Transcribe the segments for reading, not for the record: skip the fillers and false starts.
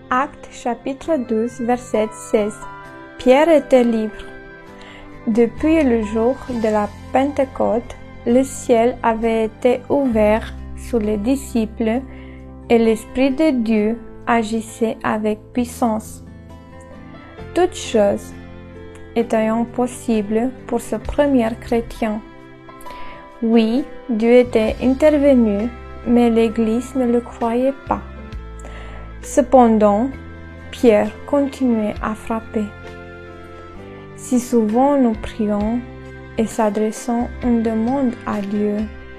Actes chapitre 12, verset 16. Pierre était libre. Depuis le jour de la Pentecôte, le ciel avait été ouvert sur les disciples et l'Esprit de Dieu agissait avec puissance. Toutes choses étaient possibles pour ce premier chrétien. Oui, Dieu était intervenu, mais l'Église ne le croyait pas. Cependant, Pierre continuait à frapper. Si souvent nous prions et s'adressons une demande à Dieu,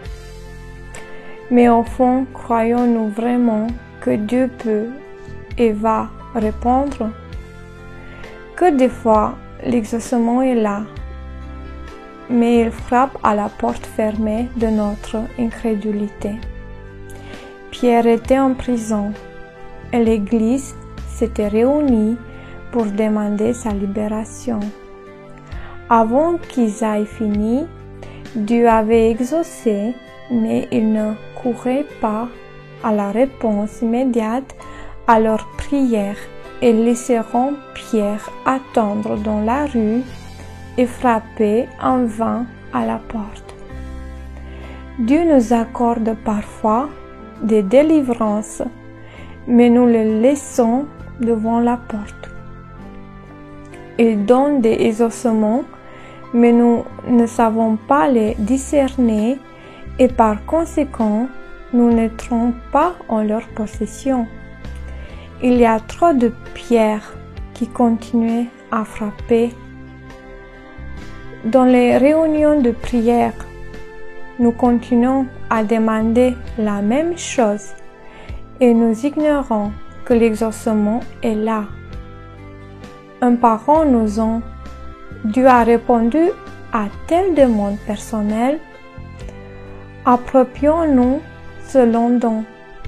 mais au fond, croyons-nous vraiment que Dieu peut et va répondre? Que des fois, l'exaucement est là, mais il frappe à la porte fermée de notre incrédulité. Pierre était en prison et l'Église s'était réunie pour demander sa libération. Avant qu'ils aient fini, Dieu avait exaucé, mais ils ne couraient pas à la réponse immédiate à leur prière et laisseront Pierre attendre dans la rue et frapper en vain à la porte. Dieu nous accorde parfois des délivrances, mais nous le laissons devant la porte. Il donne des exaucements, mais nous ne savons pas les discerner et par conséquent, nous n'entrons pas en leur possession. Il y a trop de pierres qui continuent à frapper. Dans les réunions de prière, nous continuons à demander la même chose et nous ignorons que l'exaucement est là. Un parent nous a Dieu a répondu à telle demande personnelle. Approprions-nous selon don.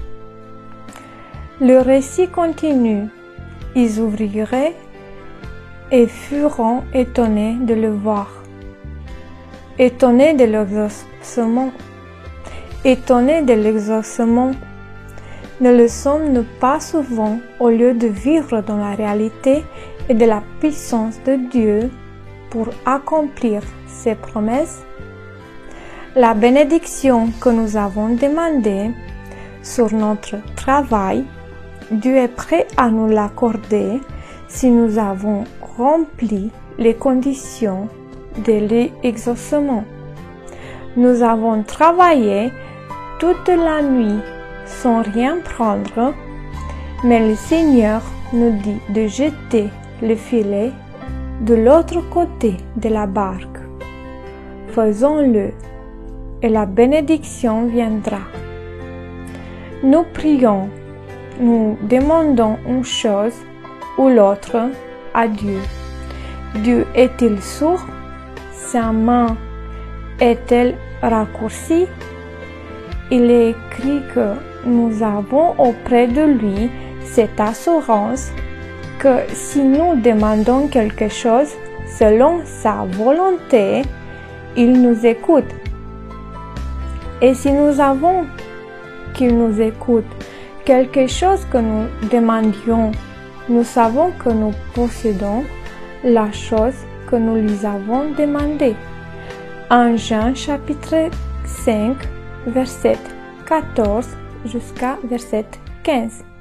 Le récit continue. Ils ouvriraient et furent étonnés de le voir. Étonnés de l'exaucement. Étonnés de l'exaucement. Ne le sommes-nous pas souvent au lieu de vivre dans la réalité et de la puissance de Dieu pour accomplir ses promesses? La bénédiction que nous avons demandée sur notre travail, Dieu est prêt à nous l'accorder si nous avons rempli les conditions de l'exaucement. Nous avons travaillé toute la nuit sans rien prendre, mais le Seigneur nous dit de jeter le filet de l'autre côté de la barque. Faisons-le et la bénédiction viendra. Nous prions, nous demandons une chose ou l'autre à Dieu. Dieu est-il sourd? Sa main est-elle raccourcie? Il est écrit que nous avons auprès de lui cette assurance que si nous demandons quelque chose selon sa volonté, il nous écoute. Et si nous avons qu'il nous écoute quelque chose que nous demandions, nous savons que nous possédons la chose que nous lui avons demandée. En Jean chapitre 5, verset 14 jusqu'à verset 15.